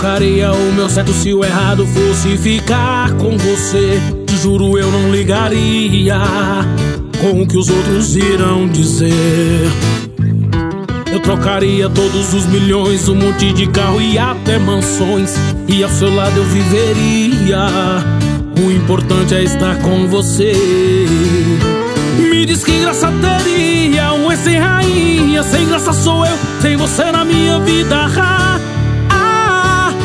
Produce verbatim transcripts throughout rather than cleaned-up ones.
trocaria o meu certo se o errado fosse ficar com você. Te juro, eu não ligaria com o que os outros irão dizer. Eu trocaria todos os milhões, um monte de carro e até mansões, e ao seu lado eu viveria. O importante é estar com você. Me diz que graça teria um ex sem rainha. Sem graça sou eu, sem você na minha vida. Ah, ah,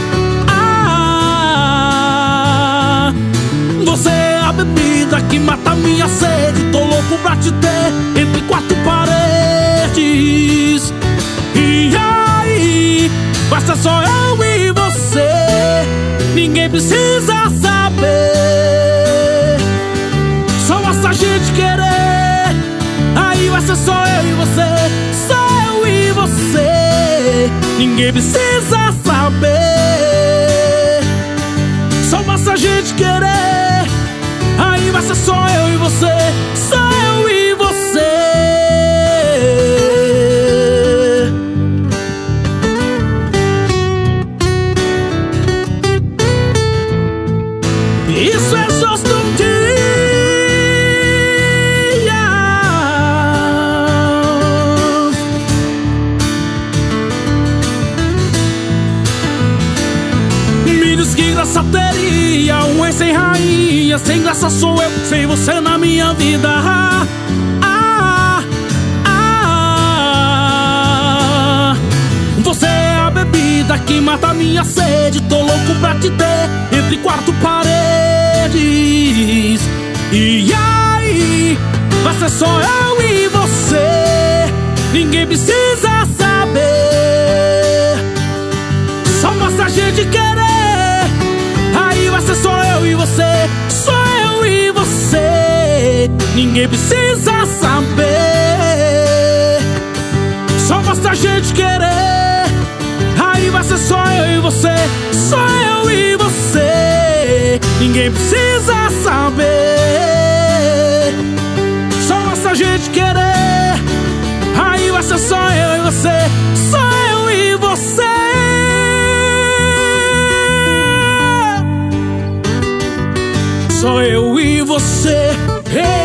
ah. Você é a bebida que mata minha sede. Tô louco pra te ter entre quatro paredes. E aí, vai ser só eu e você. Ninguém precisa saber. Só basta a gente querer. Aí vai ser só eu e você. Só eu e você. Ninguém precisa saber. Só basta a gente querer. Aí vai ser só eu e você. Só eu e você. Isso é just um dia. Me diz que graça teria um ex sem rainha. Sem graça sou eu, sem você na minha vida. Ah, ah, ah. Você é a bebida que mata minha sede. Tô louco pra te ter entre quatro paredes. E aí, vai ser só eu e você. Ninguém precisa saber. Só basta a gente querer. Aí vai ser só eu e você. Só eu e você. Ninguém precisa saber. Só basta a gente querer. Aí vai ser só eu e você. Só eu e você. Ninguém precisa saber. Só basta a gente querer. Aí vai ser só eu e você. Só eu e você. Só eu e você.